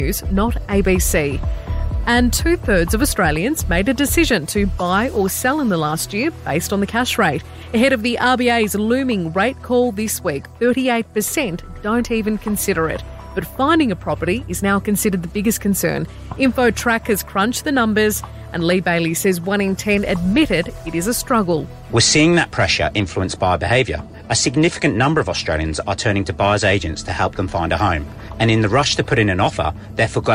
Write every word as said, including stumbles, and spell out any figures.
News, not A B C. And two-thirds of Australians made a decision to buy or sell in the last year based on the cash rate. Ahead of the R B A's looming rate call this week, thirty-eight percent don't even consider it. But finding a property is now considered the biggest concern. InfoTrack has crunched the numbers, and Lee Bailey says one in ten admitted it is a struggle. We're seeing that pressure influence buyer behaviour. A significant number of Australians are turning to buyers' agents to help them find a home. And in the rush to put in an offer, they're forgoing